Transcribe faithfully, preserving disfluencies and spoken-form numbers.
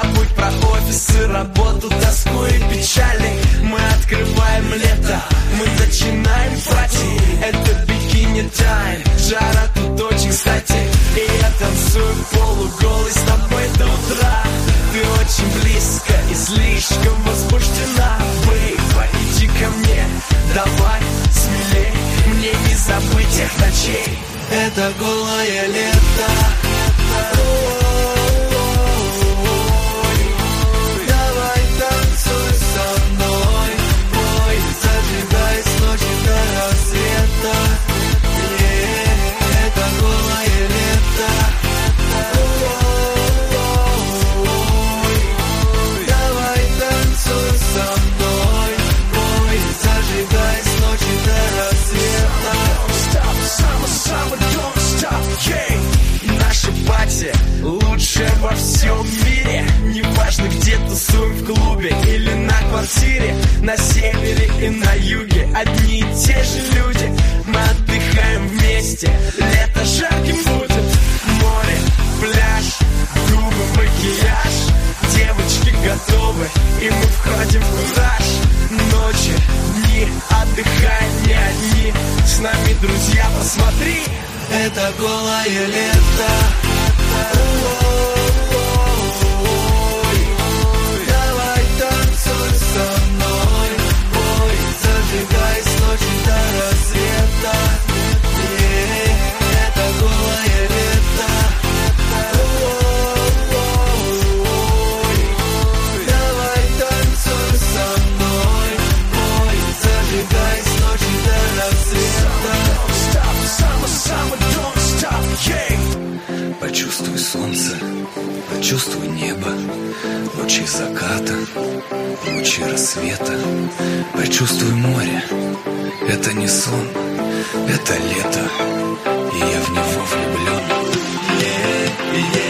Забудь про офисы, работу, тоску и печали. Мы открываем лето, мы начинаем пати. Это бикини тайм, жара тут очень кстати. И я танцую полуголый с тобой до утра. Ты очень близко и слишком возбуждена. Бейба, иди ко мне, давай смелей. Мне не забыть тех ночей. Это голое лето. Давай танцуй со мной, ой, зажигай с ночи до рассвета. Это голое лето. Давай танцуй со мной, ой, зажигай с ночи до рассвета. Stop, summer, summer, don't stop, yeah. Наша пати лучшая во всем мире. Неважно, где тусуем, в клубе или на квартире. На севере и на юге одни и те же люди. Мы отдыхаем вместе, лето жарким будет. Море, пляж, губы, макияж. Девочки готовы, и мы входим в кураж. Ночи, дни, отдыхаем не одни. С нами друзья, посмотри. Это голое лето. Давай танцуй со мной, ой, зажигай с ночи до рассвета. Это голое лето. Давай танцуй со мной, ой, зажигай с ночи до рассвета. Почувствуй солнце, почувствуй небо, лучи заката, лучи рассвета. Почувствуй море, это не сон, это лето, и я в него влюблен. Yeah, yeah.